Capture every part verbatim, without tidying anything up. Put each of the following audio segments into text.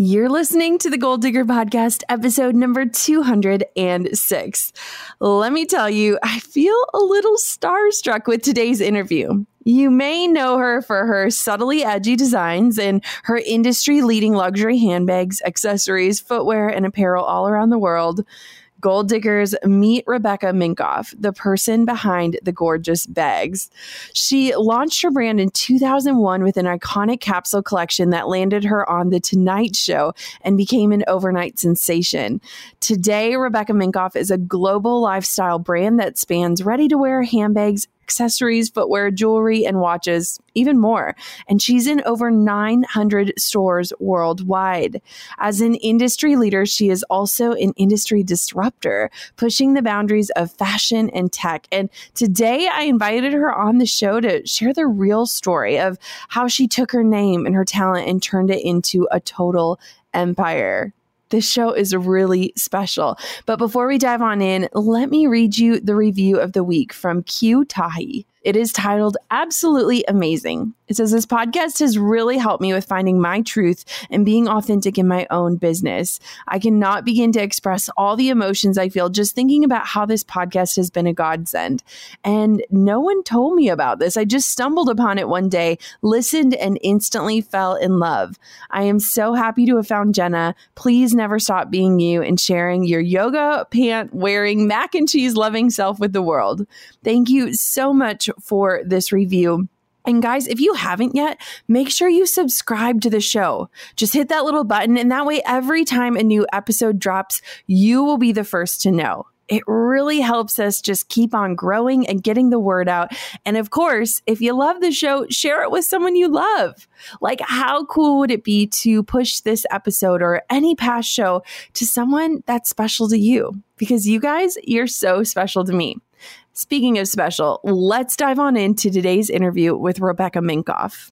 You're listening to the Goal Digger Podcast, episode number two hundred six. Let me tell you, I feel a little starstruck with today's interview. You may know her for her subtly edgy designs and her industry-leading luxury handbags, accessories, footwear, and apparel all around the world. Goal Diggers, meet Rebecca Minkoff, the person behind the gorgeous bags. She launched her brand in two thousand one with an iconic capsule collection that landed her on The Tonight Show and became an overnight sensation. Today, Rebecca Minkoff is a global lifestyle brand that spans ready-to-wear handbags, accessories, footwear, jewelry, and watches, even more. And she's in over nine hundred stores worldwide. As an industry leader, she is also an industry disruptor, pushing the boundaries of fashion and tech. And today I invited her on the show to share the real story of how she took her name and her talent and turned it into a total empire. This show is really special. But before we dive on in, let me read you the review of the week from Q Tahi. It is titled Absolutely Amazing. It says, this podcast has really helped me with finding my truth and being authentic in my own business. I cannot begin to express all the emotions I feel just thinking about how this podcast has been a godsend. And no one told me about this. I just stumbled upon it one day, listened, and instantly fell in love. I am so happy to have found Jenna. Please never stop being you and sharing your yoga pant wearing, mac and cheese loving self with the world. Thank you so much for this review. And guys, if you haven't yet, make sure you subscribe to the show. Just hit that little button, and that way every time a new episode drops, you will be the first to know. It really helps us just keep on growing and getting the word out. And of course, if you love the show, share it with someone you love. Like, how cool would it be to push this episode or any past show to someone that's special to you? Because you guys, you're so special to me. Speaking of special, let's dive on into today's interview with Rebecca Minkoff.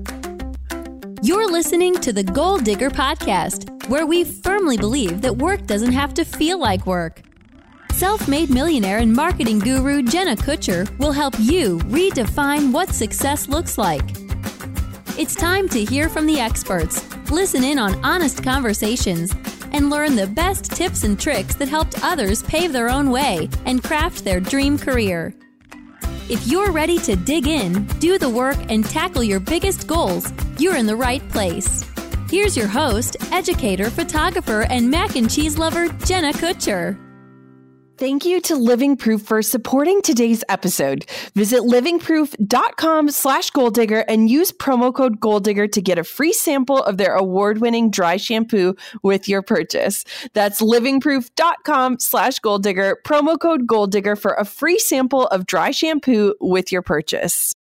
You're listening to the Goal Digger Podcast, where we firmly believe that work doesn't have to feel like work. Self-made millionaire and marketing guru Jenna Kutcher will help you redefine what success looks like. It's time to hear from the experts, listen in on honest conversations, and learn the best tips and tricks that helped others pave their own way and craft their dream career. If you're ready to dig in, do the work, and tackle your biggest goals, you're in the right place. Here's your host, educator, photographer, and mac and cheese lover, Jenna Kutcher. Thank you to Living Proof for supporting today's episode. Visit livingproof.com slash goaldigger and use promo code goaldigger to get a free sample of their award-winning dry shampoo with your purchase. That's livingproof.com slash goaldigger, promo code goaldigger for a free sample of dry shampoo with your purchase.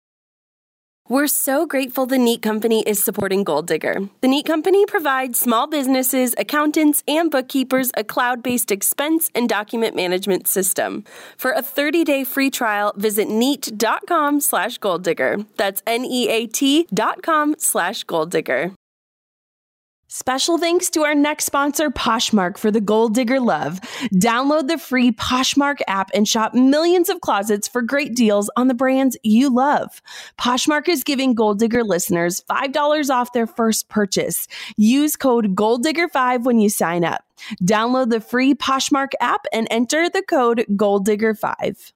We're so grateful the Neat Company is supporting Goal Digger. The Neat Company provides small businesses, accountants, and bookkeepers a cloud-based expense and document management system. For a thirty-day free trial, visit neat.com slash goal digger. That's N-E-A-T dot com slash goal digger. Special thanks to our next sponsor, Poshmark, for the Goal Digger love. Download the free Poshmark app and shop millions of closets for great deals on the brands you love. Poshmark is giving Goal Digger listeners five dollars off their first purchase. Use code goal digger five when you sign up. Download the free Poshmark app and enter the code goal digger five.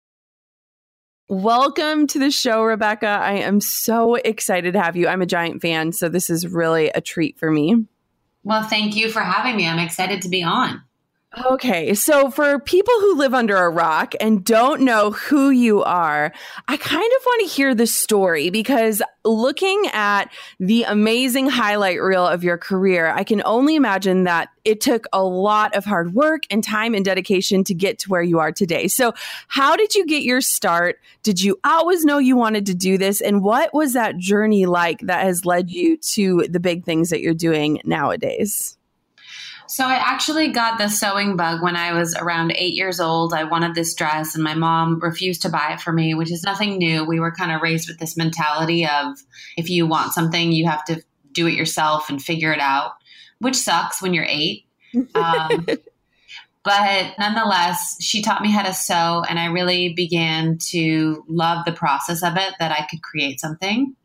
Welcome to the show, Rebecca. I am so excited to have you. I'm a giant fan, so this is really a treat for me. Well, thank you for having me. I'm excited to be on. Okay, so for people who live under a rock and don't know who you are, I kind of want to hear the story, because looking at the amazing highlight reel of your career, I can only imagine that it took a lot of hard work and time and dedication to get to where you are today. So how did you get your start? Did you always know you wanted to do this? And what was that journey like that has led you to the big things that you're doing nowadays? So I actually got the sewing bug when I was around eight years old. I wanted this dress and my mom refused to buy it for me, which is nothing new. We were kind of raised with this mentality of if you want something, you have to do it yourself and figure it out, which sucks when you're eight. Um, but nonetheless, she taught me how to sew, and I really began to love the process of it, that I could create something.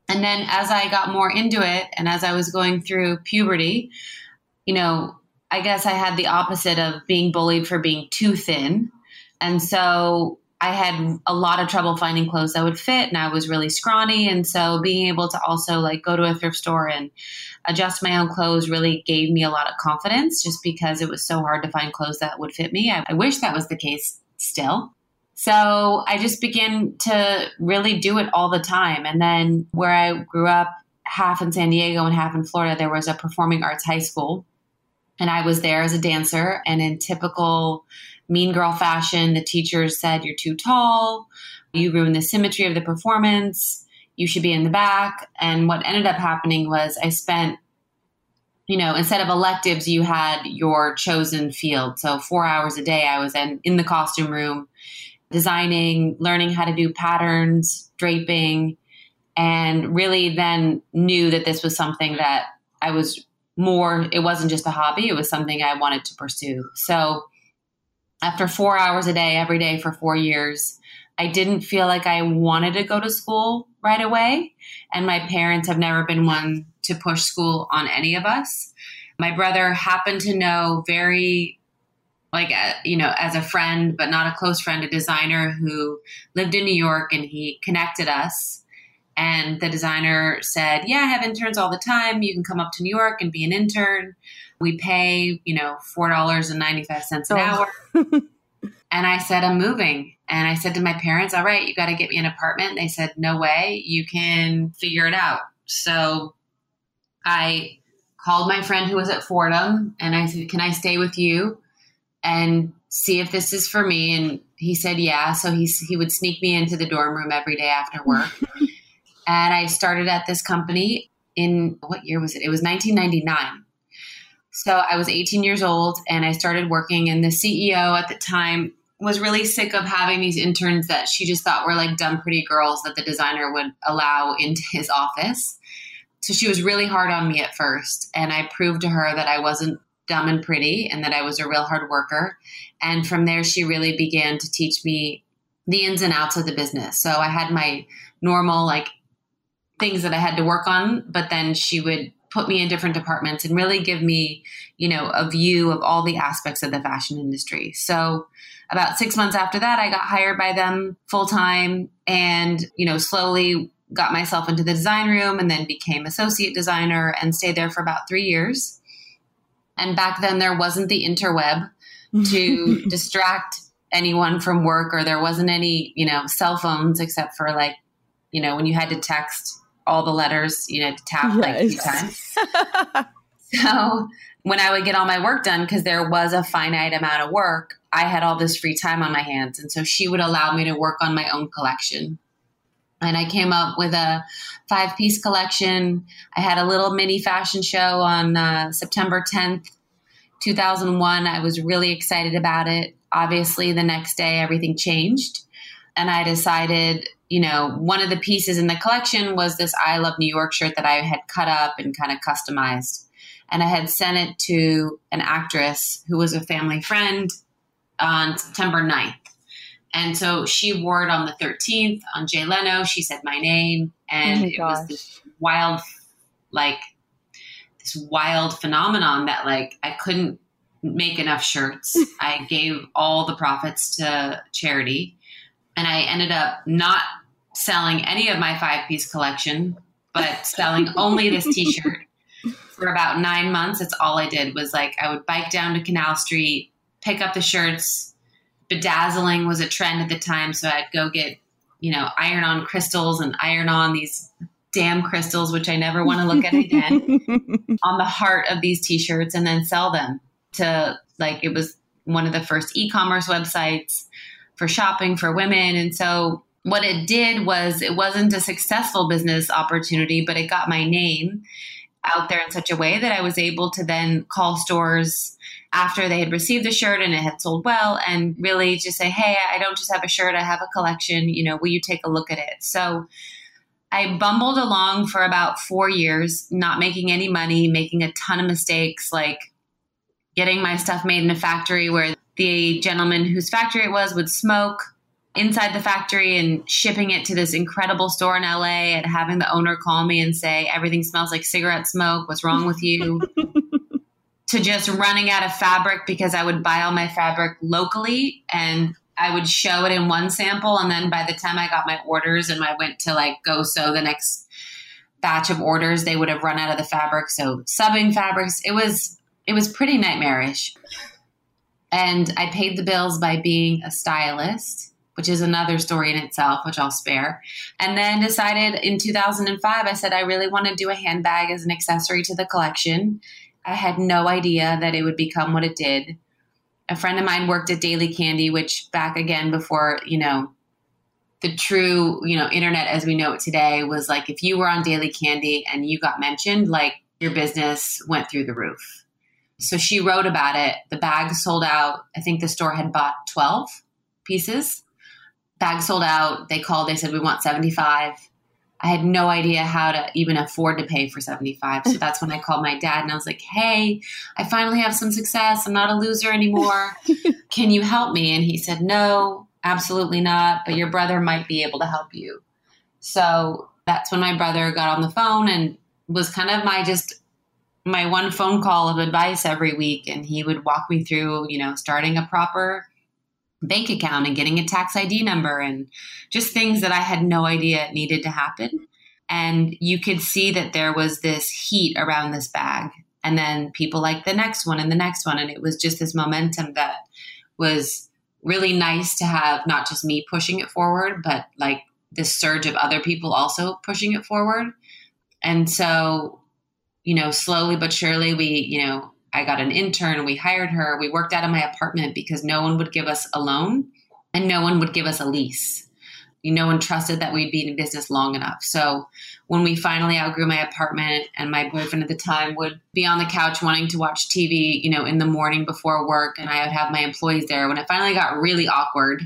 And then as I got more into it and as I was going through puberty, you know, I guess I had the opposite of being bullied for being too thin. And so I had a lot of trouble finding clothes that would fit, and I was really scrawny. And so being able to also like go to a thrift store and adjust my own clothes really gave me a lot of confidence, just because it was so hard to find clothes that would fit me. I, I wish that was the case still. So I just began to really do it all the time. And then where I grew up, half in San Diego and half in Florida, there was a performing arts high school. And I was there as a dancer, and in typical mean girl fashion, the teachers said, "You're too tall. You ruin the symmetry of the performance. You should be in the back." And what ended up happening was I spent, you know, instead of electives, you had your chosen field. So four hours a day, I was in, in the costume room, designing, learning how to do patterns, draping, and really then knew that this was something that I was more, it wasn't just a hobby, it was something I wanted to pursue. So after four hours a day, every day for four years, I didn't feel like I wanted to go to school right away. And my parents have never been one to push school on any of us. My brother happened to know very, like, uh, you know, as a friend, but not a close friend, a designer who lived in New York, and he connected us. And the designer said, "Yeah, I have interns all the time. You can come up to New York and be an intern. We pay, you know, four dollars and ninety-five cents an oh. hour." And I said, "I'm moving." And I said to my parents, "All right, you got to get me an apartment." And they said, "No way, you can figure it out." So I called my friend who was at Fordham, and I said, "Can I stay with you and see if this is for me?" And he said, "Yeah." So he, he would sneak me into the dorm room every day after work. And I started at this company in, what year was it? It was nineteen ninety-nine. So I was eighteen years old, and I started working, and the C E O at the time was really sick of having these interns that she just thought were like dumb, pretty girls that the designer would allow into his office. So she was really hard on me at first. And I proved to her that I wasn't dumb and pretty, and that I was a real hard worker. And from there, she really began to teach me the ins and outs of the business. So I had my normal, like, things that I had to work on, but then she would put me in different departments and really give me, you know, a view of all the aspects of the fashion industry. So about six months after that, I got hired by them full time, and, you know, slowly got myself into the design room, and then became associate designer and stayed there for about three years. And back then there wasn't the interweb to distract anyone from work, or there wasn't any, you know, cell phones except for, like, you know, when you had to text all the letters, you know, to tap yes. like a few times. So when I would get all my work done, because there was a finite amount of work, I had all this free time on my hands. And so she would allow me to work on my own collection. And I came up with a five-piece collection. I had a little mini fashion show on uh, September tenth, two thousand one. I was really excited about it. Obviously, the next day, everything changed. And I decided, you know, one of the pieces in the collection was this I Love New York shirt that I had cut up and kind of customized. And I had sent it to an actress who was a family friend on September ninth. And so she wore it on the thirteenth on Jay Leno. She said my name. And oh my it was this wild, like, this wild phenomenon that, like, I couldn't make enough shirts. I gave all the profits to charity. And I ended up not selling any of my five-piece collection, but selling only this T-shirt for about nine months. That's all I did was, like, I would bike down to Canal Street, pick up the shirts. Bedazzling was a trend at the time. So I'd go get, you know, iron on crystals and iron on these damn crystals, which I never want to look at again, on the heart of these T-shirts, and then sell them to, like, it was one of the first e-commerce websites for shopping for women. And so what it did was, it wasn't a successful business opportunity, but it got my name out there in such a way that I was able to then call stores after they had received the shirt and it had sold well, and really just say, "Hey, I don't just have a shirt, I have a collection, you know, will you take a look at it?" So I bumbled along for about four years, not making any money, making a ton of mistakes, like getting my stuff made in a factory where the gentleman whose factory it was would smoke inside the factory and shipping it to this incredible store in L A and having the owner call me and say, everything smells like cigarette smoke. What's wrong with you? To just running out of fabric because I would buy all my fabric locally and I would show it in one sample. And then by the time I got my orders and I went to like go sew the next batch of orders, they would have run out of the fabric. So subbing fabrics, it was, it was pretty nightmarish. And I paid the bills by being a stylist, which is another story in itself, which I'll spare. And then decided in two thousand five, I said, I really want to do a handbag as an accessory to the collection. I had no idea that it would become what it did. A friend of mine worked at Daily Candy, which back again before, you know, the true, you know, internet as we know it today was like, if you were on Daily Candy and you got mentioned, like your business went through the roof. So she wrote about it. The bag sold out. I think the store had bought twelve pieces. Bag sold out. They called. They said, we want seventy-five. I had no idea how to even afford to pay for seventy-five. So that's when I called my dad and I was like, hey, I finally have some success. I'm not a loser anymore. Can you help me? And he said, no, absolutely not. But your brother might be able to help you. So that's when my brother got on the phone and was kind of my just my one phone call of advice every week. And he would walk me through, you know, starting a proper bank account and getting a tax I D number and just things that I had no idea needed to happen. And you could see that there was this heat around this bag. And then people like the next one and the next one. And it was just this momentum that was really nice to have, not just me pushing it forward, but like this surge of other people also pushing it forward. And so, you know, slowly but surely we, you know, I got an intern, we hired her, we worked out of my apartment because no one would give us a loan and no one would give us a lease. No one trusted that we'd be in business long enough. So when we finally outgrew my apartment and my boyfriend at the time would be on the couch wanting to watch T V, you know, in the morning before work, and I would have my employees there. When it finally got really awkward,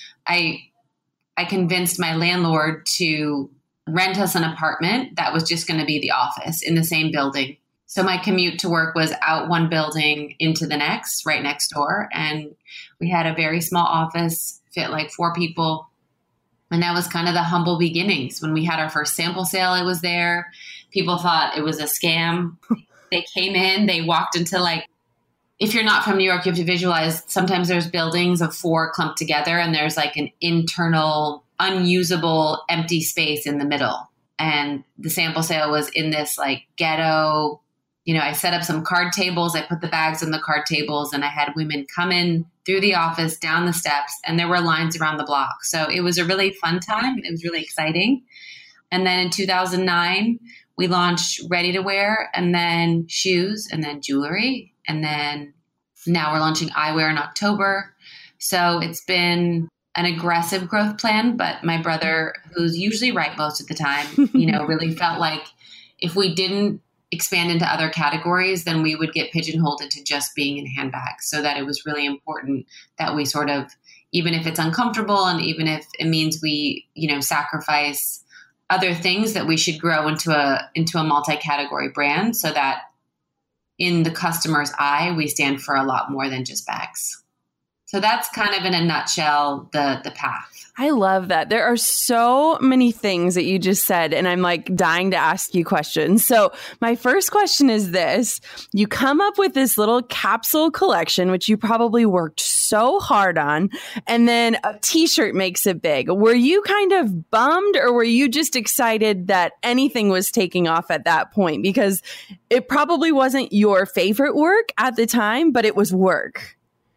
I, I convinced my landlord to rent us an apartment that was just going to be the office in the same building. So my commute to work was out one building into the next, right next door. And we had a very small office, fit like four people. And that was kind of the humble beginnings. When we had our first sample sale, it was there. People thought it was a scam. They came in, they walked into like, if you're not from New York, you have to visualize sometimes there's buildings of four clumped together and there's like an internal unusable empty space in the middle. And the sample sale was in this like ghetto, you know, I set up some card tables. I put the bags on the card tables and I had women come in through the office, down the steps, and there were lines around the block. So it was a really fun time. It was really exciting. And then in two thousand nine, we launched ready to wear and then shoes and then jewelry. And then now we're launching eyewear in October. So it's been an aggressive growth plan, but my brother, who's usually right most of the time, you know, really felt like if we didn't expand into other categories, then we would get pigeonholed into just being in handbags. So that it was really important that we sort of, even if it's uncomfortable and even if it means we, you know, sacrifice other things, that we should grow into a, into a multi-category brand so that in the customer's eye, we stand for a lot more than just bags. So that's kind of in a nutshell, the the path. I love that. There are so many things that you just said, and I'm like dying to ask you questions. So my first question is this. You come up with this little capsule collection, which you probably worked so hard on, and then a t-shirt makes it big. Were you kind of bummed, or were you just excited that anything was taking off at that point? Because it probably wasn't your favorite work at the time, but it was work.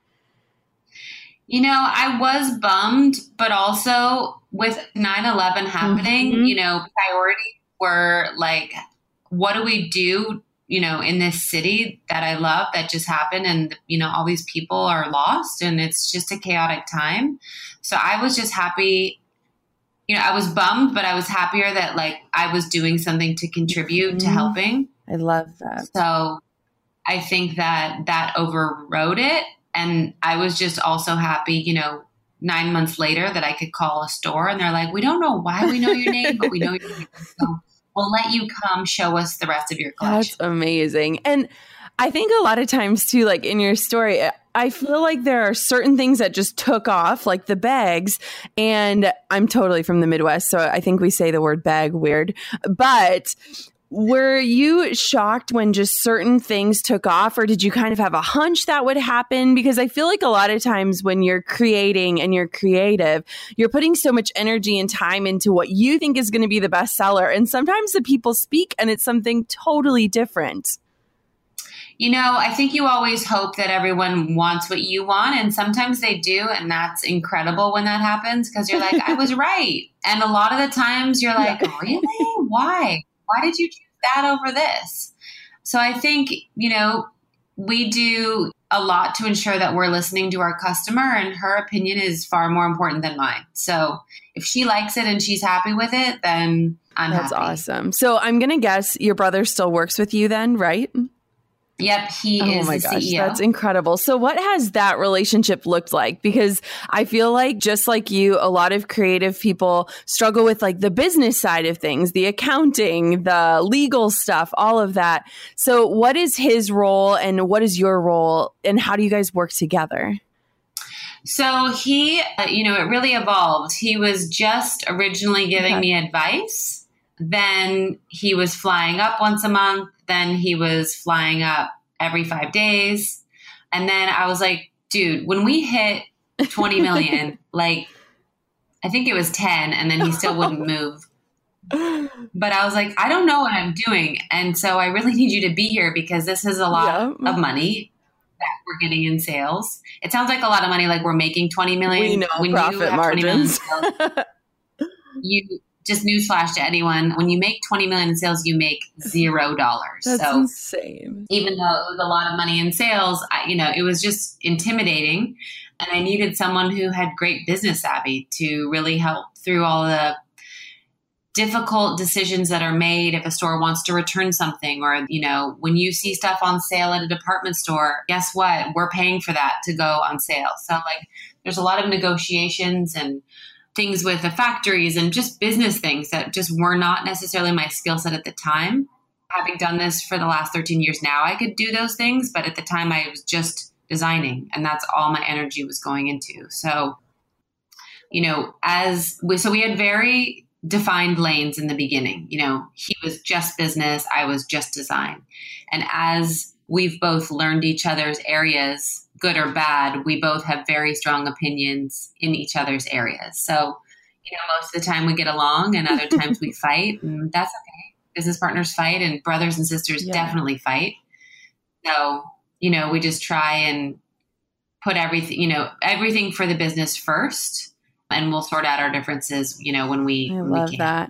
You know, I was bummed, but also with nine eleven happening, mm-hmm. you know, priorities were like, what do we do, you know, in this city that I love that just happened? And, you know, all these people are lost and it's just a chaotic time. So I was just happy, you know, I was bummed, but I was happier that like I was doing something to contribute mm-hmm. to helping. I love that. So I think that that overrode it. And I was just also happy, you know, nine months later that I could call a store and they're like, we don't know why we know your name, but we know your name. So we'll let you come show us the rest of your collection. That's amazing. And I think a lot of times too, like in your story, I feel like there are certain things that just took off, like the bags. And I'm totally from the Midwest, so I think we say the word bag weird. But were you shocked when just certain things took off, or did you kind of have a hunch that would happen? Because I feel like a lot of times when you're creating and you're creative, you're putting so much energy and time into what you think is going to be the best seller. And sometimes the people speak and it's something totally different. You know, I think you always hope that everyone wants what you want, and sometimes they do, and that's incredible when that happens because you're like, I was right. And a lot of the times you're like, yeah. Really? Why? Why did you choose that over this? So I think, you know, we do a lot to ensure that we're listening to our customer, and her opinion is far more important than mine. So if she likes it and she's happy with it, then I'm That's happy. That's awesome. So I'm going to guess your brother still works with you then, right? Yep, he oh is my the gosh, C E O. That's incredible. So what has that relationship looked like? Because I feel like just like you, a lot of creative people struggle with like the business side of things, the accounting, the legal stuff, all of that. So what is his role and what is your role and how do you guys work together? So he, uh, you know, it really evolved. He was just originally giving okay. me advice. Then he was flying up once a month. Then he was flying up every five days. And then I was like, dude, when we hit twenty million, like, I think it was ten, and then he still wouldn't move. But I was like, I don't know what I'm doing. And so I really need you to be here because this is a lot yeah. of money that we're getting in sales. It sounds like a lot of money, like we're making twenty million. We know when profit you have margins. twenty million sales, you just newsflash to anyone, when you make twenty million in sales, you make zero dollars. That's so insane. Even though it was a lot of money in sales, I, you know, it was just intimidating. And I needed someone who had great business savvy to really help through all the difficult decisions that are made if a store wants to return something, or, you know, when you see stuff on sale at a department store, guess what? We're paying for that to go on sale. So like there's a lot of negotiations and things with the factories and just business things that just were not necessarily my skill set at the time. Having done this for the last thirteen years now, I could do those things. But at the time I was just designing and that's all my energy was going into. So, you know, as we, so we had very defined lanes in the beginning. You know, he was just business, I was just design. And as we've both learned each other's areas, good or bad, we both have very strong opinions in each other's areas. So, you know, most of the time we get along and other times we fight, and that's okay. Business partners fight and brothers and sisters yeah. definitely fight. So, you know, we just try and put everything, you know, everything for the business first, and we'll sort out our differences, you know, when we, I when love we can. that.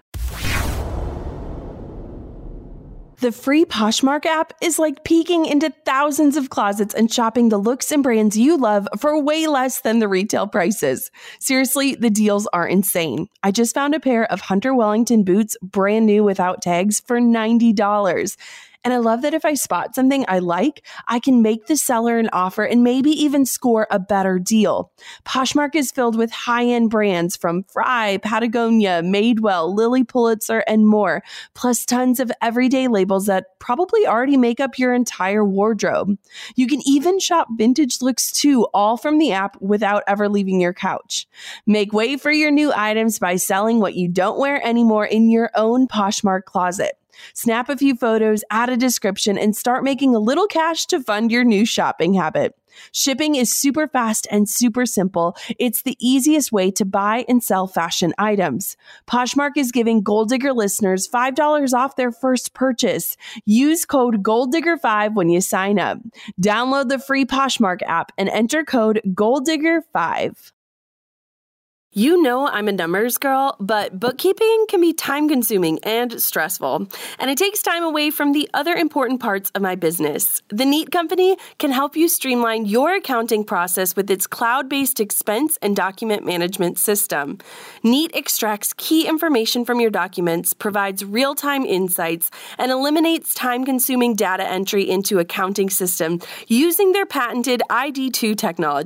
The free Poshmark app is like peeking into thousands of closets and shopping the looks and brands you love for way less than the retail prices. Seriously, the deals are insane. I just found a pair of Hunter Wellington boots, brand new without tags, for ninety dollars. And I love that if I spot something I like, I can make the seller an offer and maybe even score a better deal. Poshmark is filled with high-end brands from Frye, Patagonia, Madewell, Lilly Pulitzer, and more, plus tons of everyday labels that probably already make up your entire wardrobe. You can even shop vintage looks too, all from the app without ever leaving your couch. Make way for your new items by selling what you don't wear anymore in your own Poshmark closet. Snap a few photos, add a description, and start making a little cash to fund your new shopping habit. Shipping is super fast and super simple. It's the easiest way to buy and sell fashion items. Poshmark is giving Gold Digger listeners five dollars off their first purchase. Use code Gold Digger five when you sign up. Download the free Poshmark app and enter code Gold Digger five. You know I'm a numbers girl, but bookkeeping can be time-consuming and stressful, and it takes time away from the other important parts of my business. The Neat Company can help you streamline your accounting process with its cloud-based expense and document management system. Neat extracts key information from your documents, provides real-time insights, and eliminates time-consuming data entry into accounting system using their patented I D two technology.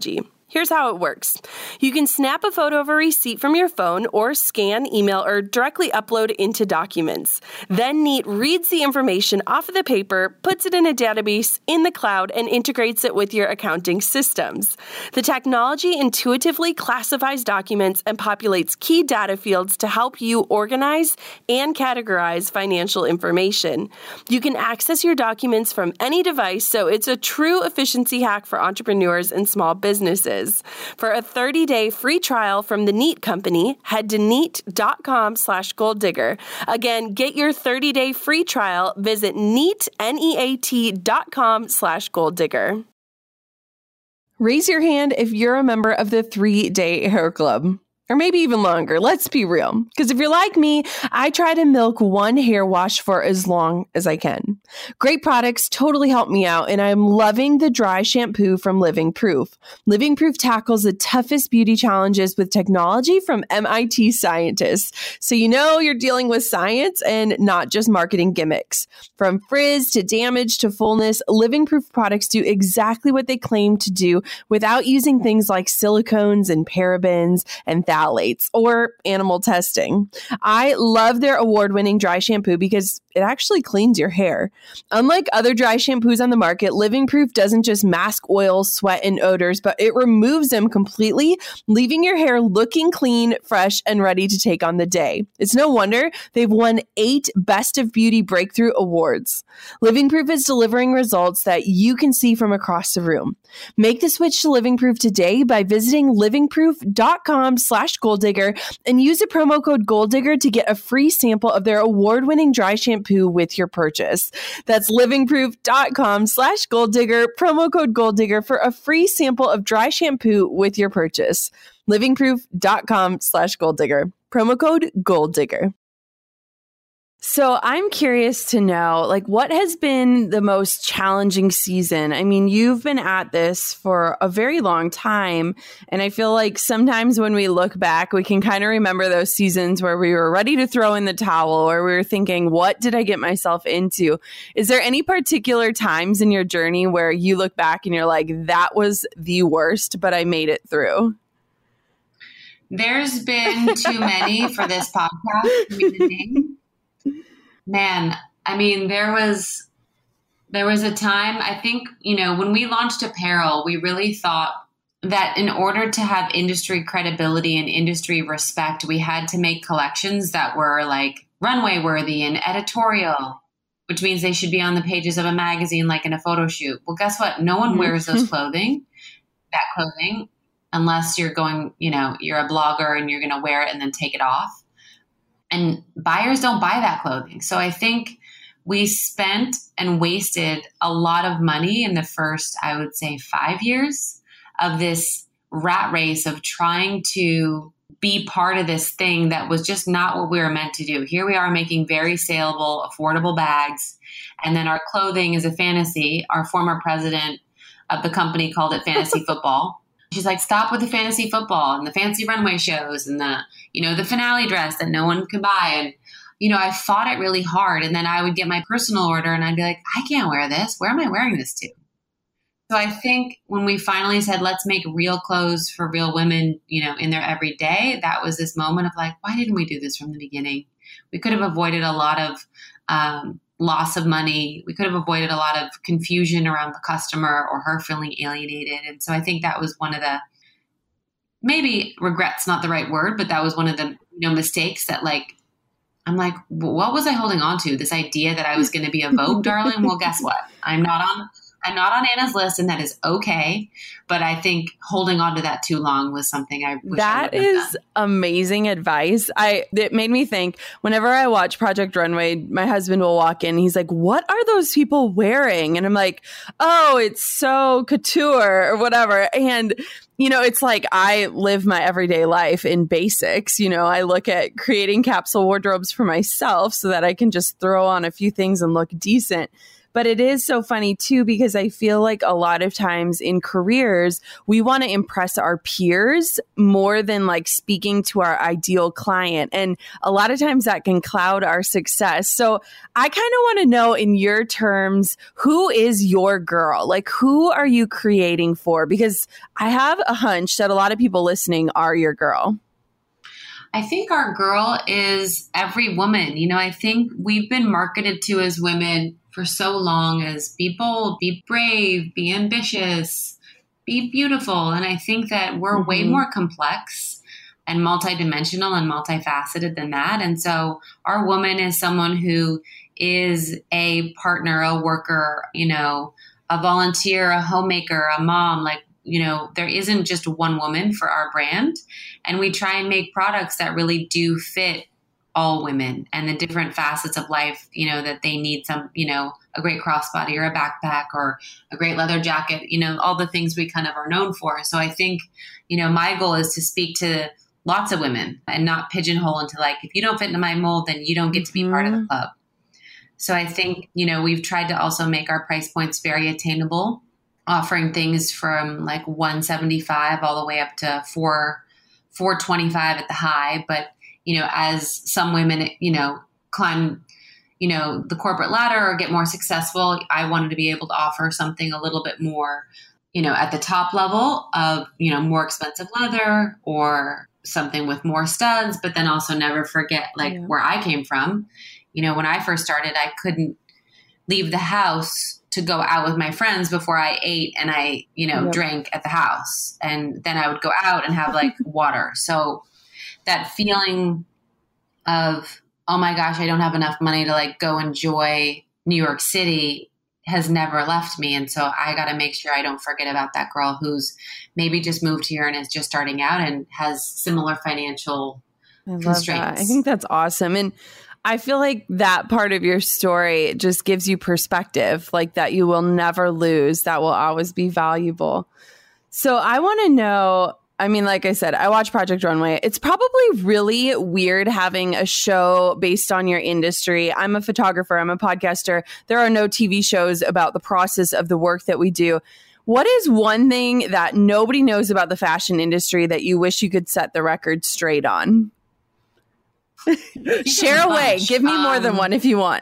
Here's how it works. You can snap a photo of a receipt from your phone or scan, email, or directly upload into Documents. Then Neat reads the information off of the paper, puts it in a database in the cloud, and integrates it with your accounting systems. The technology intuitively classifies documents and populates key data fields to help you organize and categorize financial information. You can access your documents from any device, so it's a true efficiency hack for entrepreneurs and small businesses. For a thirty-day free trial from the Neat Company, head to neat.com slash gold digger. Again, get your thirty-day free trial. Visit neat, N-E-A-T dot com slash gold digger. Raise your hand if you're a member of the three-day hair club. Or maybe even longer. Let's be real. Because if you're like me, I try to milk one hair wash for as long as I can. Great products totally help me out, and I'm loving the dry shampoo from Living Proof. Living Proof tackles the toughest beauty challenges with technology from M I T scientists. So you know you're dealing with science and not just marketing gimmicks. From frizz to damage to fullness, Living Proof products do exactly what they claim to do without using things like silicones and parabens and thousands or animal testing. I love their award-winning dry shampoo because it actually cleans your hair. Unlike other dry shampoos on the market, Living Proof doesn't just mask oil, sweat, and odors, but it removes them completely, leaving your hair looking clean, fresh, and ready to take on the day. It's no wonder they've won eight Best of Beauty Breakthrough Awards. Living Proof is delivering results that you can see from across the room. Make the switch to Living Proof today by visiting livingproof.com slash gold digger and use the promo code gold digger to get a free sample of their award-winning dry shampoo with your purchase. That's livingproof.com slash gold digger, promo code gold digger for a free sample of dry shampoo with your purchase. livingproof.com slash gold digger, promo code gold digger. So I'm curious to know, like, what has been the most challenging season? I mean, you've been at this for a very long time, and I feel like sometimes when we look back, we can kind of remember those seasons where we were ready to throw in the towel, or we were thinking, what did I get myself into? Is there any particular times in your journey where you look back and you're like, that was the worst, but I made it through? There's been too many for this podcast to be the name. Man, I mean, there was there was a time, I think, you know, when we launched apparel, we really thought that in order to have industry credibility and industry respect, we had to make collections that were like runway worthy and editorial, which means they should be on the pages of a magazine, like in a photo shoot. Well, guess what? No one wears those clothing, that clothing, unless you're going, you know, you're a blogger and you're going to wear it and then take it off. And buyers don't buy that clothing. So I think we spent and wasted a lot of money in the first, I would say, five years of this rat race of trying to be part of this thing that was just not what we were meant to do. Here we are making very saleable, affordable bags. And then our clothing is a fantasy. Our former president of the company called it fantasy football. She's like, stop with the fantasy football and the fancy runway shows and the, you know, the finale dress that no one could buy. And, you know, I fought it really hard. And then I would get my personal order and I'd be like, I can't wear this. Where am I wearing this to? So I think when we finally said, let's make real clothes for real women, you know, in their everyday, that was this moment of like, why didn't we do this from the beginning? We could have avoided a lot of um, loss of money. We could have avoided a lot of confusion around the customer or her feeling alienated. And so I think that was one of the, maybe regret's not the right word, but that was one of the, you know, mistakes that like, I'm like, what was I holding on to? This idea that I was going to be a Vogue darling? Well, guess what? I'm not on, I'm not on Anna's list, and that is okay. But I think holding on to that too long was something I wish That I is done. Amazing advice. I it made me think, whenever I watch Project Runway, my husband will walk in. He's like, what are those people wearing? And I'm like, oh, it's so couture or whatever. And you know, it's like I live my everyday life in basics. You know, I look at creating capsule wardrobes for myself so that I can just throw on a few things and look decent. But it is so funny too, because I feel like a lot of times in careers, we want to impress our peers more than like speaking to our ideal client. And a lot of times that can cloud our success. So I kind of want to know, in your terms, who is your girl? Like, who are you creating for? Because I have a hunch that a lot of people listening are your girl. I think our girl is every woman. You know, I think we've been marketed to as women for so long as be bold, be brave, be ambitious, be beautiful. And I think that we're mm-hmm. way more complex and multidimensional and multifaceted than that. And so our woman is someone who is a partner, a worker, you know, a volunteer, a homemaker, a mom. Like, you know, there isn't just one woman for our brand. And we try and make products that really do fit all women and the different facets of life, you know, that they need some, you know, a great crossbody or a backpack or a great leather jacket, you know, all the things we kind of are known for. So I think, you know, my goal is to speak to lots of women and not pigeonhole into like, if you don't fit into my mold, then you don't get to be mm-hmm. part of the club. So I think, you know, we've tried to also make our price points very attainable, offering things from like one seventy-five all the way up to four, four twenty-five at the high. But, you know, as some women, you know, climb, you know, the corporate ladder or get more successful, I wanted to be able to offer something a little bit more, you know, at the top level of, you know, more expensive leather or something with more studs, but then also never forget like yeah. where I came from. You know, when I first started, I couldn't leave the house to go out with my friends before I ate and I, you know, yep. drank at the house. And then I would go out and have like water. So that feeling of, oh my gosh, I don't have enough money to like go enjoy New York City has never left me. And so I got to make sure I don't forget about that girl who's maybe just moved here and is just starting out and has similar financial I love constraints. That. I think that's awesome. And I feel like that part of your story just gives you perspective, like that you will never lose, that will always be valuable. So I want to know, I mean, like I said, I watch Project Runway. It's probably really weird having a show based on your industry. I'm a photographer, I'm a podcaster. There are no T V shows about the process of the work that we do. What is one thing that nobody knows about the fashion industry that you wish you could set the record straight on? Share away. Give me more um, than one if you want.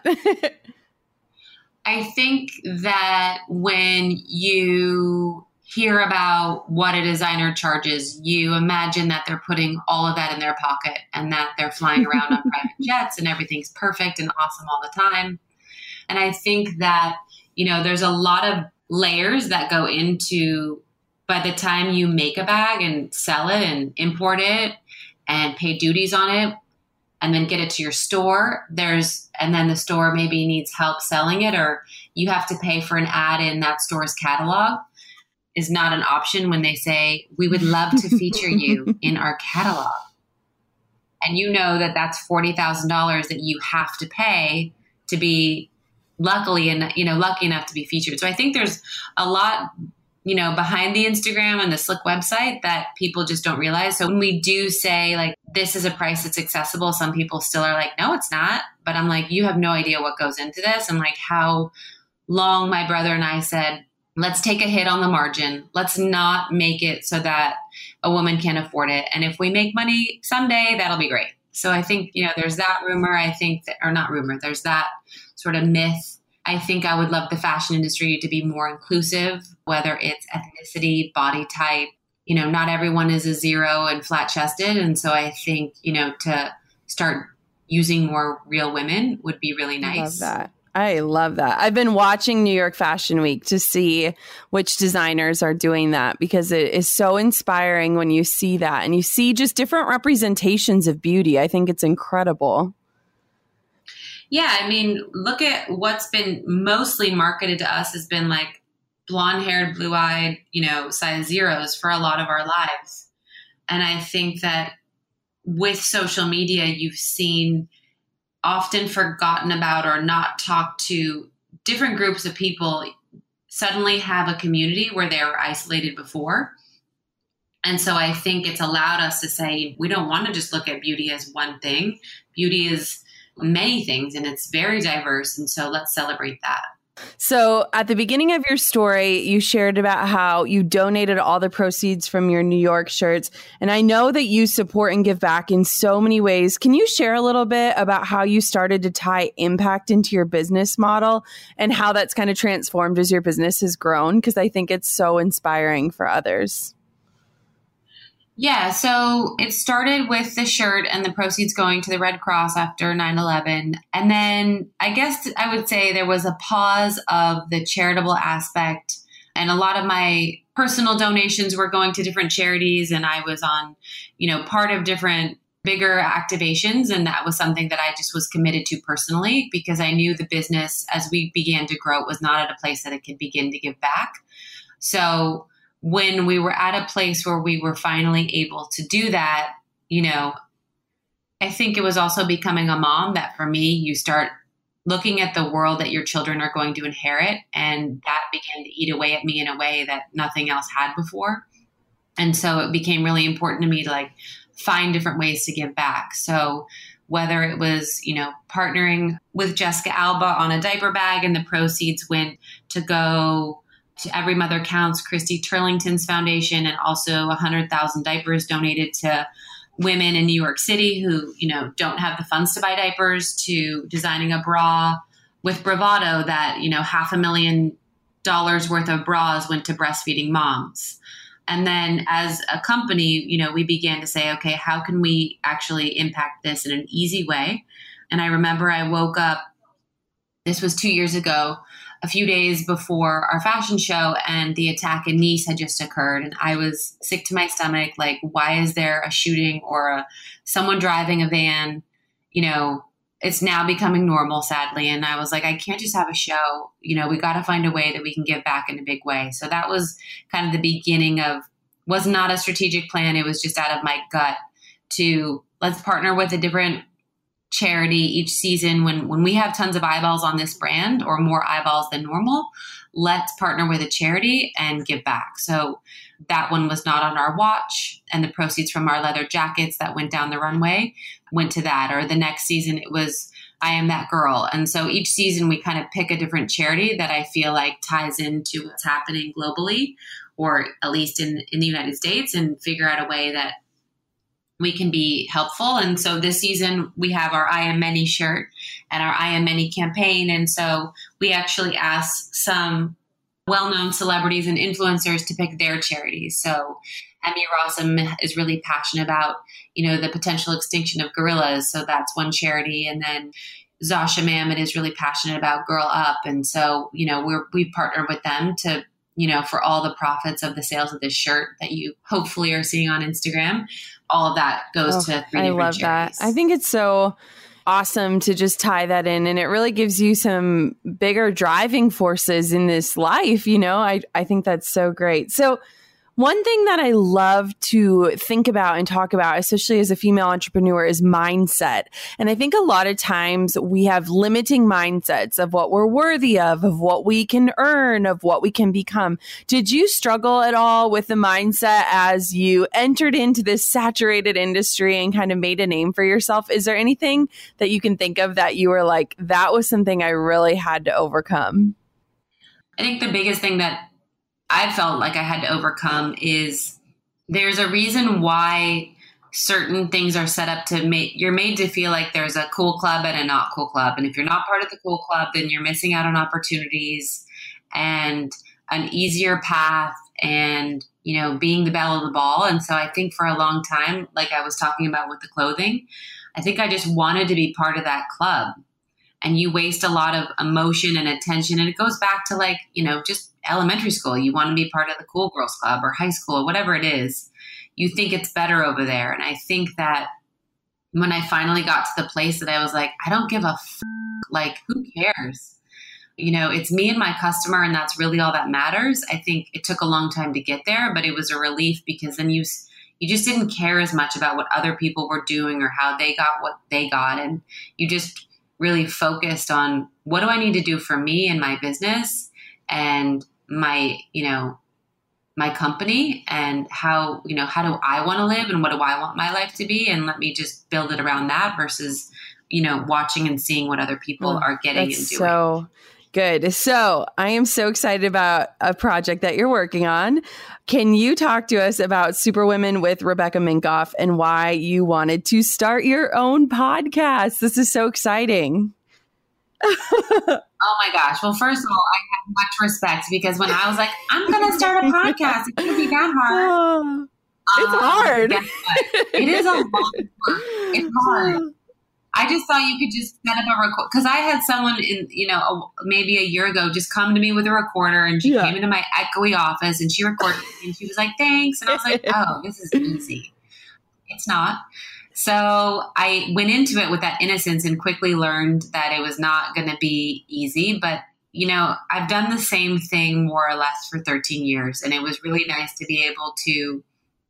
I think that when you hear about what a designer charges, you imagine that they're putting all of that in their pocket and that they're flying around on private jets and everything's perfect and awesome all the time. And I think that, you know, there's a lot of layers that go into by the time you make a bag and sell it and import it and pay duties on it, and then get it to your store, there's, and then the store maybe needs help selling it, or you have to pay for an ad in that store's catalog, is not an option when they say, we would love to feature you in our catalog. And you know that that's forty thousand dollars that you have to pay to be luckily and, you know, lucky enough to be featured. So I think there's a lot, you know, behind the Instagram and the Slick website that people just don't realize. So when we do say like, this is a price that's accessible, some people still are like, no, it's not. But I'm like, you have no idea what goes into this. And like how long my brother and I said, let's take a hit on the margin. Let's not make it so that a woman can't afford it. And if we make money someday, that'll be great. So I think, you know, there's that rumor, I think that, or not rumor, there's that sort of myth. I think I would love the fashion industry to be more inclusive, whether it's ethnicity, body type. You know, not everyone is a zero and flat chested. And so I think, you know, to start using more real women would be really nice. I love that. I love that. I've been watching New York Fashion Week to see which designers are doing that, because it is so inspiring when you see that and you see just different representations of beauty. I think it's incredible. Yeah, I mean, look at what's been mostly marketed to us has been like blonde-haired, blue-eyed, you know, size zeros for a lot of our lives. And I think that with social media, you've seen often forgotten about or not talked to different groups of people suddenly have a community where they were isolated before. And so I think it's allowed us to say, we don't want to just look at beauty as one thing. Beauty is many things and it's very diverse. And so let's celebrate that. So at the beginning of your story, you shared about how you donated all the proceeds from your New York shirts. And I know that you support and give back in so many ways. Can you share a little bit about how you started to tie impact into your business model and how that's kind of transformed as your business has grown? Because I think it's so inspiring for others. Yeah, so it started with the shirt and the proceeds going to the Red Cross after nine eleven. And then I guess I would say there was a pause of the charitable aspect. And a lot of my personal donations were going to different charities. And I was on, you know, part of different bigger activations. And that was something that I just was committed to personally because I knew the business as we began to grow was not at a place that it could begin to give back. So when we were at a place where we were finally able to do that, you know, I think it was also becoming a mom that for me, you start looking at the world that your children are going to inherit. And that began to eat away at me in a way that nothing else had before. And so it became really important to me to like find different ways to give back. So whether it was, you know, partnering with Jessica Alba on a diaper bag and the proceeds went to go to Every Mother Counts, Christy Turlington's foundation, and also one hundred thousand diapers donated to women in New York City who, you know, don't have the funds to buy diapers, to designing a bra with bravado that, you know, half a million dollars worth of bras went to breastfeeding moms. And then as a company, you know, we began to say, okay, how can we actually impact this in an easy way? And I remember I woke up, this was two years ago, a few days before our fashion show, and the attack in Nice had just occurred. And I was sick to my stomach. Like, why is there a shooting or a, someone driving a van? You know, it's now becoming normal, sadly. And I was like, I can't just have a show. You know, we got to find a way that we can give back in a big way. So that was kind of the beginning of, was not a strategic plan. It was just out of my gut to let's partner with a different charity each season. When when we have tons of eyeballs on this brand or more eyeballs than normal, let's partner with a charity and give back. So that one was not on our watch, and the proceeds from our leather jackets that went down the runway went to that. Or the next season it was I Am That Girl. And so each season we kind of pick a different charity that I feel like ties into what's happening globally, or at least in in the United States, and figure out a way that we can be helpful. And so this season we have our I Am Many shirt and our I Am Many campaign. And so we actually asked some well-known celebrities and influencers to pick their charities. So Emmy Rossum is really passionate about, you know, the potential extinction of gorillas. So that's one charity. And then Zasha Mamet is really passionate about Girl Up. And so, you know, we're, we partnered with them to, you know, for all the profits of the sales of this shirt that you hopefully are seeing on Instagram, all of that goes oh, to three I different love charities. that. I think it's so awesome to just tie that in, and it really gives you some bigger driving forces in this life. You know, I, I think that's so great. So one thing that I love to think about and talk about, especially as a female entrepreneur, is mindset. And I think a lot of times we have limiting mindsets of what we're worthy of, of what we can earn, of what we can become. Did you struggle at all with the mindset as you entered into this saturated industry and kind of made a name for yourself? Is there anything that you can think of that you were like, that was something I really had to overcome? I think the biggest thing that I felt like I had to overcome is there's a reason why certain things are set up to make, you're made to feel like there's a cool club and a not cool club. And if you're not part of the cool club, then you're missing out on opportunities and an easier path and, you know, being the belle of the ball. And so I think for a long time, like I was talking about with the clothing, I think I just wanted to be part of that club. And you waste a lot of emotion and attention. And it goes back to like, you know, just elementary school. You want to be part of the cool girls club or high school or whatever it is. You think it's better over there. And I think that when I finally got to the place that I was like, I don't give a f- like, who cares? You know, it's me and my customer, and that's really all that matters. I think it took a long time to get there, but it was a relief because then you, you just didn't care as much about what other people were doing or how they got what they got. And you just really focused on what do I need to do for me and my business and my, you know, my company, and how, you know, how do I want to live and what do I want my life to be? And let me just build it around that versus, you know, watching and seeing what other people oh, are getting and doing. So, Good. So I am so excited about a project that you're working on. Can you talk to us about Superwomen with Rebecca Minkoff and why you wanted to start your own podcast? This is so exciting. Oh my gosh. Well, first of all, I have much respect because when I was like, I'm going to start a podcast, it can't be that hard. It's um, hard. It is a lot of work. It's hard. I just thought you could just set up a record because I had someone in, you know, a, maybe a year ago just come to me with a recorder and she yeah. came into my echoey office and she recorded and she was like, thanks. And I was like, oh, this is easy. It's not. So I went into it with that innocence and quickly learned that it was not going to be easy. But, you know, I've done the same thing more or less for thirteen years. And it was really nice to be able to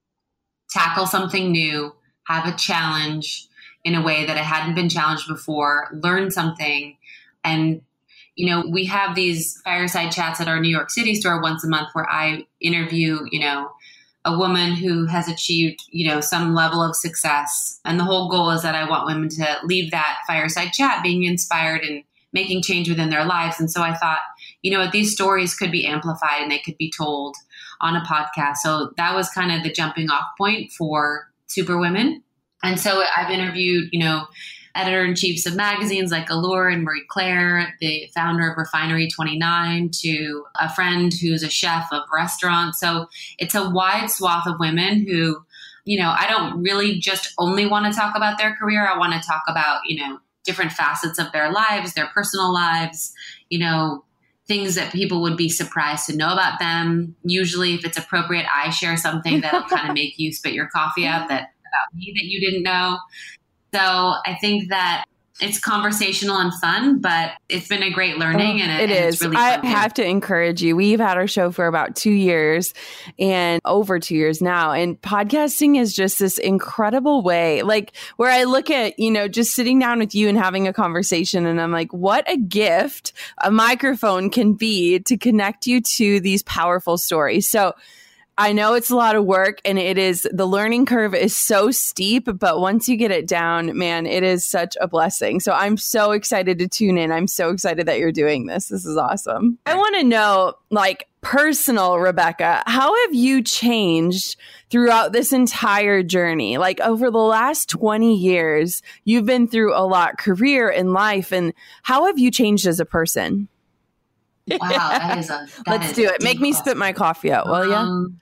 tackle something new, have a challenge in a way that I hadn't been challenged before, learn something. And, you know, we have these fireside chats at our New York City store once a month where I interview, you know, a woman who has achieved, you know, some level of success. And the whole goal is that I want women to leave that fireside chat being inspired and making change within their lives. And so I thought, you know what, these stories could be amplified and they could be told on a podcast. So that was kind of the jumping off point for Superwomen. And so I've interviewed, you know, editor-in-chiefs of magazines like Allure and Marie Claire, the founder of Refinery twenty-nine, to a friend who's a chef of restaurants. So it's a wide swath of women who, you know, I don't really just only want to talk about their career. I want to talk about, you know, different facets of their lives, their personal lives, you know, things that people would be surprised to know about them. Usually, if it's appropriate, I share something that'll kind of make you spit your coffee out that about me that you didn't know. So I think that it's conversational and fun, but it's been a great learning. And it, it and is. It's really I fun have too. to encourage you. We've had our show for about two years and over two years now. And podcasting is just this incredible way, like where I look at, you know, just sitting down with you and having a conversation. And I'm like, what a gift a microphone can be to connect you to these powerful stories. So I know it's a lot of work and it is, the learning curve is so steep, but once you get it down, man, it is such a blessing. So I'm so excited to tune in. I'm so excited that you're doing this. This is awesome. I want to know, like, personal Rebecca, how have you changed throughout this entire journey? Like over the last twenty years, you've been through a lot, career and life. And how have you changed as a person? Wow, that is a. That Let's is do it. Make me spit my coffee out, will ya? Um,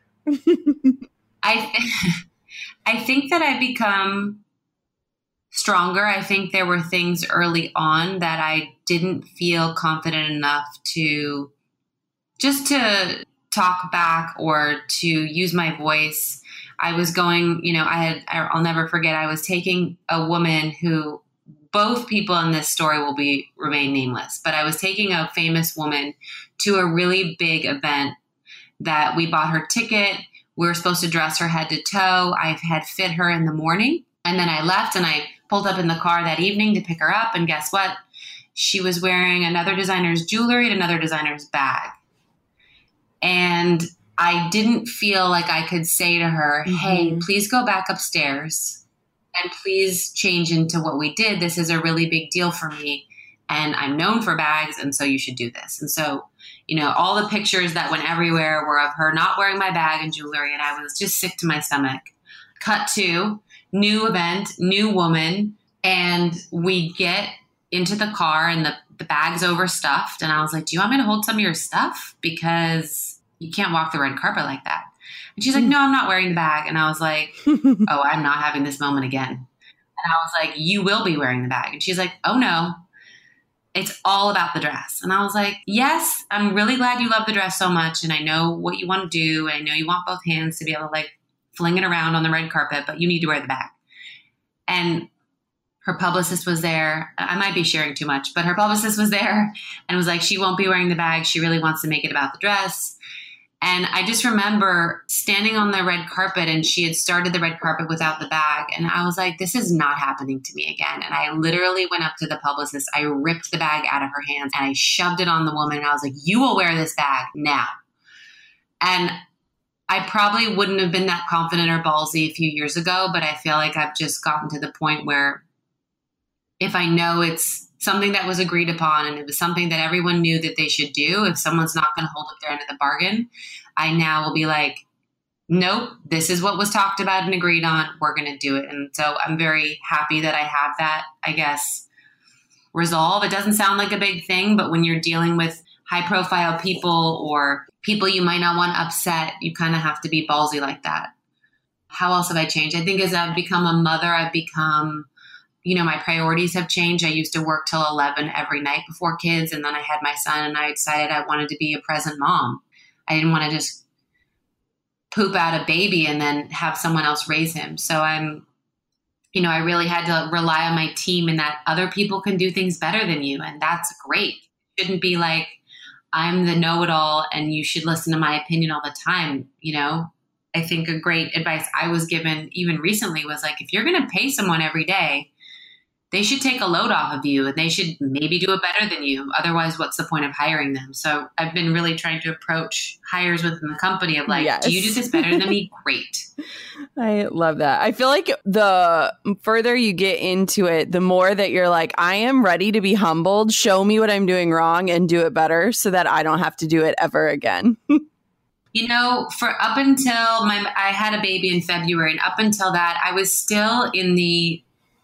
I th- I think that I become stronger. I think there were things early on that I didn't feel confident enough to just to talk back or to use my voice. I was going, you know, I had, I'll never forget, I was taking a woman who, both people in this story will be remain nameless, but I was taking a famous woman to a really big event that we bought her ticket. We were supposed to dress her head to toe. I had fit her in the morning. And then I left and I pulled up in the car that evening to pick her up. And guess what? She was wearing another designer's jewelry and another designer's bag. And I didn't feel like I could say to her, mm-hmm. hey, please go back upstairs and please change into what we did. This is a really big deal for me. And I'm known for bags. And so you should do this. And so, you know, all the pictures that went everywhere were of her not wearing my bag and jewelry. And I was just sick to my stomach. Cut to new event, new woman. And we get into the car and the, the bag's overstuffed. And I was like, do you want me to hold some of your stuff? Because you can't walk the red carpet like that. And she's like, no, I'm not wearing the bag. And I was like, oh, I'm not having this moment again. And I was like, you will be wearing the bag. And she's like, oh no, it's all about the dress. And I was like, yes, I'm really glad you love the dress so much. And I know what you want to do. And I know you want both hands to be able to like fling it around on the red carpet, but you need to wear the bag. And her publicist was there. I might be sharing too much, but her publicist was there and was like, she won't be wearing the bag. She really wants to make it about the dress. And I just remember standing on the red carpet and she had started the red carpet without the bag. And I was like, this is not happening to me again. And I literally went up to the publicist. I ripped the bag out of her hands and I shoved it on the woman. And I was like, you will wear this bag now. And I probably wouldn't have been that confident or ballsy a few years ago, but I feel like I've just gotten to the point where if I know it's something that was agreed upon and it was something that everyone knew that they should do, if someone's not going to hold up their end of the bargain, I now will be like, nope, this is what was talked about and agreed on. We're going to do it. And so I'm very happy that I have that, I guess, resolve. It doesn't sound like a big thing, but when you're dealing with high profile people or people you might not want to upset, you kind of have to be ballsy like that. How else have I changed? I think as I've become a mother, I've become, you know, my priorities have changed. I used to work till eleven every night before kids. And then I had my son and I decided I wanted to be a present mom. I didn't want to just poop out a baby and then have someone else raise him. So I'm, you know, I really had to rely on my team and that other people can do things better than you. And that's great. It shouldn't be like, I'm the know-it-all and you should listen to my opinion all the time. You know, I think a great advice I was given even recently was like, if you're going to pay someone every day, they should take a load off of you and they should maybe do it better than you. Otherwise, what's the point of hiring them? So I've been really trying to approach hires within the company of like, yes. Do you do this better than me? Great. I love that. I feel like the further you get into it, the more that you're like, I am ready to be humbled. Show me what I'm doing wrong and do it better so that I don't have to do it ever again. You know, for up until my, I had a baby in February, and up until that, I was still in the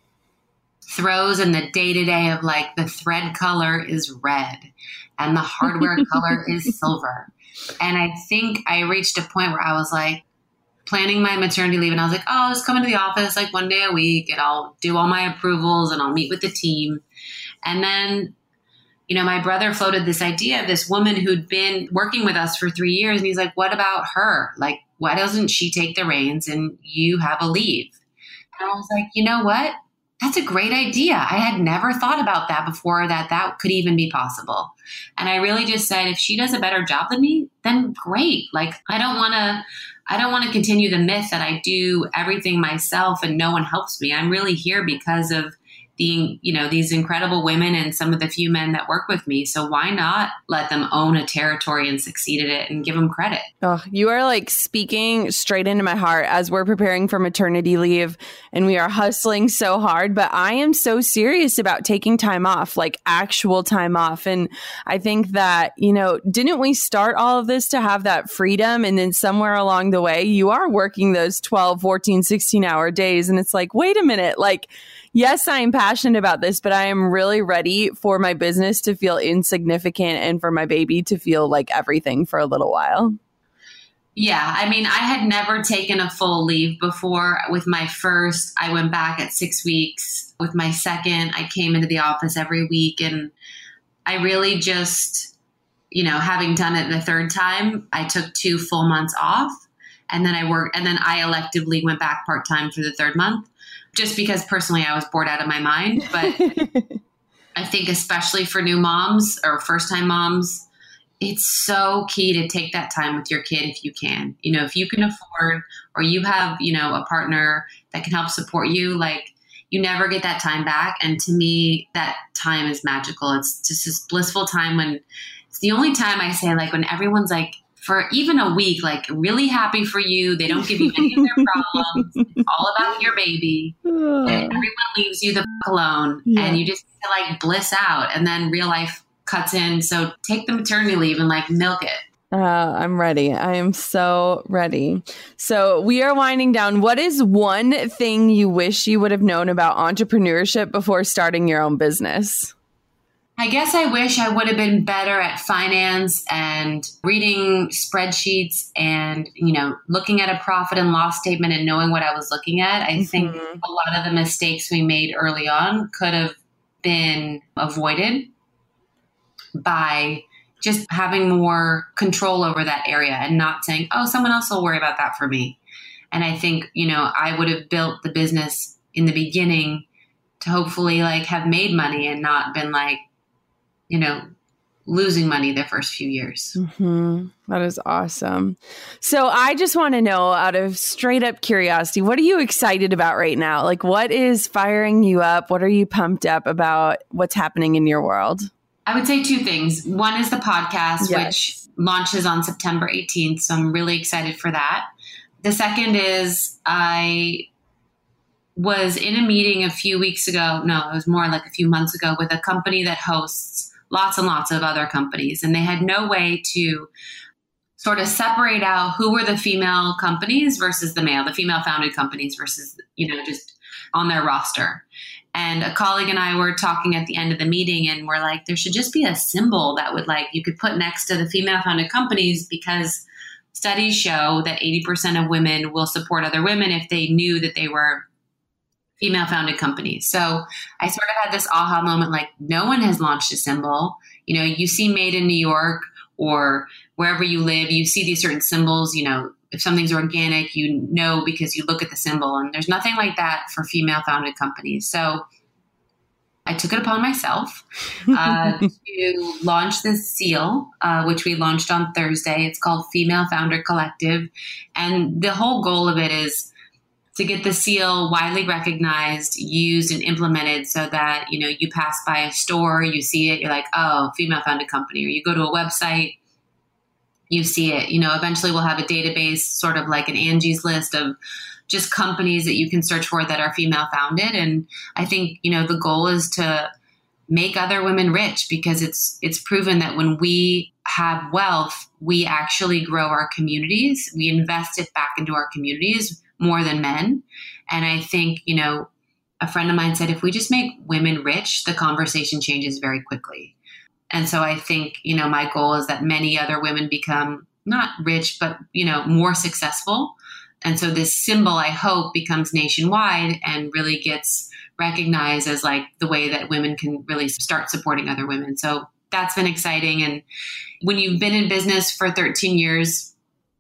throws and the day-to-day of like the thread color is red and the hardware color is silver. And I think I reached a point where I was like planning my maternity leave and I was like, oh, I'll just come into the office like one day a week and I'll do all my approvals and I'll meet with the team. And then, you know, my brother floated this idea of this woman who'd been working with us for three years. And he's like, what about her? Like, why doesn't she take the reins and you have a leave? And I was like, you know what? That's a great idea. I had never thought about that before, that that could even be possible. And I really just said, if she does a better job than me, then great. Like, I don't want to, I don't want to continue the myth that I do everything myself and no one helps me. I'm really here because of the, you know, these incredible women and some of the few men that work with me. So why not let them own a territory and succeed at it and give them credit? Oh, you are like speaking straight into my heart as we're preparing for maternity leave and we are hustling so hard, but I am so serious about taking time off, like actual time off. And I think that, you know, didn't we start all of this to have that freedom? And then somewhere along the way, you are working those twelve, fourteen, sixteen hour days. And it's like, wait a minute, like, yes, I am passionate about this, but I am really ready for my business to feel insignificant and for my baby to feel like everything for a little while. Yeah. I mean, I had never taken a full leave before. With my first, I went back at six weeks. With my second, I came into the office every week. And I really just, you know, having done it the third time, I took two full months off. And then I worked, and then I electively went back part-time for the third month. Just because personally I was bored out of my mind. But I think especially for new moms or first-time moms, it's so key to take that time with your kid if you can. You know, if you can afford or you have, you know, a partner that can help support you, like you never get that time back. And to me, that time is magical. It's just this blissful time when it's the only time I say, like, when everyone's like, for even a week, like really happy for you. They don't give you any of their problems. It's all about your baby. And everyone leaves you the f- alone. Yeah. And you just like bliss out. And then real life cuts in. So take the maternity leave and like milk it. Uh, I'm ready. I am so ready. So we are winding down. What is one thing you wish you would have known about entrepreneurship before starting your own business? I guess I wish I would have been better at finance and reading spreadsheets and, you know, looking at a profit and loss statement and knowing what I was looking at. I mm-hmm. think a lot of the mistakes we made early on could have been avoided by just having more control over that area and not saying, oh, someone else will worry about that for me. And I think, you know, I would have built the business in the beginning to hopefully like have made money and not been like, you know, losing money the first few years. Mm-hmm. That is awesome. So I just want to know, out of straight up curiosity, what are you excited about right now? Like, what is firing you up? What are you pumped up about? What's happening in your world? I would say two things. One is the podcast, yes. which launches on September eighteenth. So I'm really excited for that. The second is I was in a meeting a few weeks ago. No, it was more like a few months ago with a company that hosts lots and lots of other companies. And they had no way to sort of separate out who were the female companies versus the male, the female founded companies versus, you know, just on their roster. And a colleague and I were talking at the end of the meeting, and we're like, there should just be a symbol that would like, you could put next to the female founded companies, because studies show that eighty percent of women will support other women if they knew that they were female founded companies. So I sort of had this aha moment, like no one has launched a symbol. You know, you see Made in New York or wherever you live, you see these certain symbols. You know, if something's organic, you know, because you look at the symbol, and there's nothing like that for female founded companies. So I took it upon myself uh, to launch this seal, uh, which we launched on Thursday. It's called Female Founder Collective. And the whole goal of it is to get the seal widely recognized, used, and implemented so that, you know, you pass by a store, you see it, you're like, oh, female founded company. Or you go to a website, you see it. You know, eventually we'll have a database, sort of like an Angie's List of just companies that you can search for that are female founded. And I think, you know, the goal is to make other women rich, because it's it's proven that when we have wealth, we actually grow our communities. We invest it back into our communities more than men. And I think, you know, a friend of mine said, if we just make women rich, the conversation changes very quickly. And so I think, you know, my goal is that many other women become not rich, but, you know, more successful. And so this symbol, I hope, becomes nationwide and really gets recognized as like the way that women can really start supporting other women. So that's been exciting. And when you've been in business for thirteen years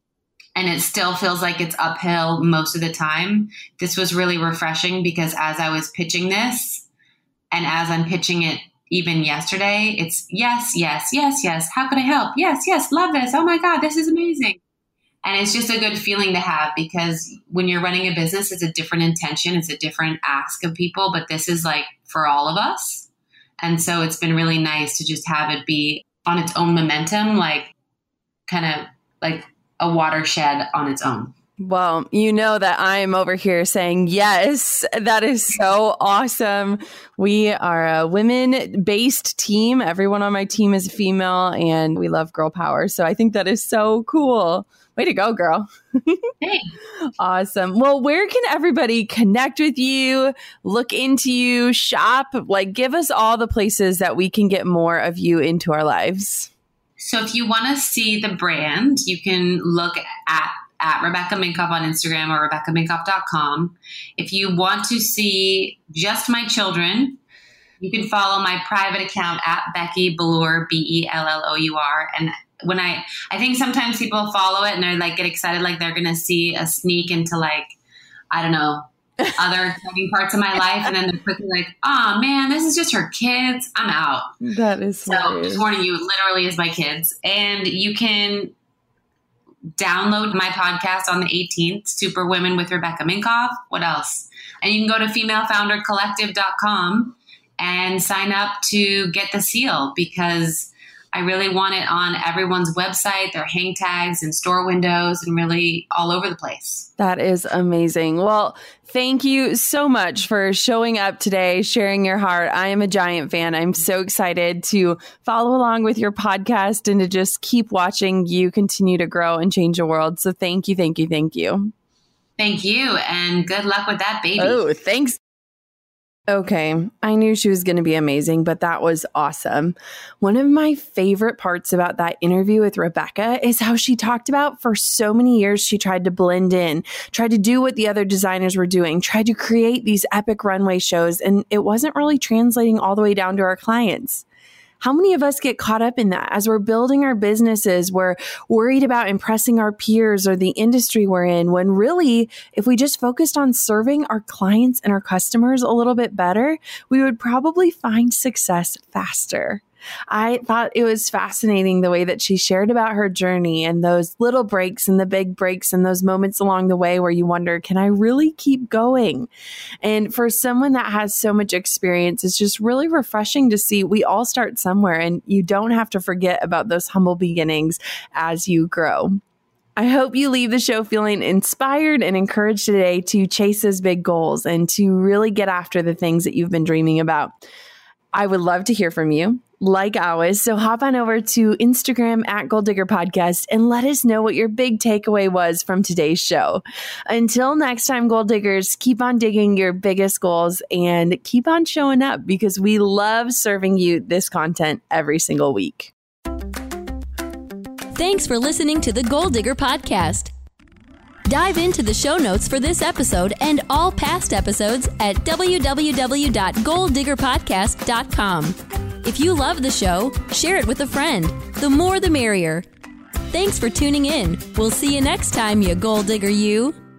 and it still feels like it's uphill most of the time, this was really refreshing, because as I was pitching this and as I'm pitching it even yesterday, it's yes, yes, yes, yes. How can I help? Yes, yes. Love this. Oh my God, this is amazing. And it's just a good feeling to have, because when you're running a business, it's a different intention. It's a different ask of people, but this is like for all of us. And so it's been really nice to just have it be on its own momentum, like kind of like a watershed on its own. Well, you know that I'm over here saying, yes, that is so awesome. We are a women-based team. Everyone on my team is female, and we love girl power. So I think that is so cool. Way to go, girl. Hey. Awesome. Well, where can everybody connect with you, look into you, shop? Like, give us all the places that we can get more of you into our lives. So if you want to see the brand, you can look at at Rebecca Minkoff on Instagram or rebecca minkoff dot com. If you want to see just my children, you can follow my private account at Becky Belleur, B E L L O U R. And when I, I think sometimes people follow it and they're like, get excited, like they're going to see a sneak into like, I don't know, other exciting parts of my life. And then they're quickly like, oh man, this is just her kids. I'm out. That is so. hilarious. Just warning you, it literally is my kids. And you can download my podcast on the eighteenth, Super Women with Rebecca Minkoff. What else? And you can go to female founder collective dot com and sign up to get the seal, because I really want it on everyone's website, their hang tags and store windows, and really all over the place. That is amazing. Well, thank you so much for showing up today, sharing your heart. I am a giant fan. I'm so excited to follow along with your podcast and to just keep watching you continue to grow and change the world. So thank you, thank you, thank you. Thank you. And good luck with that baby. Oh, thanks. Okay, I knew she was going to be amazing, but that was awesome. One of my favorite parts about that interview with Rebecca is how she talked about for so many years she tried to blend in, tried to do what the other designers were doing, tried to create these epic runway shows, and it wasn't really translating all the way down to our clients. How many of us get caught up in that? As we're building our businesses, we're worried about impressing our peers or the industry we're in, when really, if we just focused on serving our clients and our customers a little bit better, we would probably find success faster. I thought it was fascinating the way that she shared about her journey and those little breaks and the big breaks and those moments along the way where you wonder, can I really keep going? And for someone that has so much experience, it's just really refreshing to see we all start somewhere, and you don't have to forget about those humble beginnings as you grow. I hope you leave the show feeling inspired and encouraged today to chase those big goals and to really get after the things that you've been dreaming about. I would love to hear from you, like always. So hop on over to Instagram at Goal Digger Podcast and let us know what your big takeaway was from today's show. Until next time, Goal Diggers, keep on digging your biggest goals and keep on showing up because we love serving you this content every single week. Thanks for listening to the Goal Digger Podcast. Dive into the show notes for this episode and all past episodes at w w w dot goal digger podcast dot com. If you love the show, share it with a friend. The more the merrier. Thanks for tuning in. We'll see you next time, you Goal Digger you.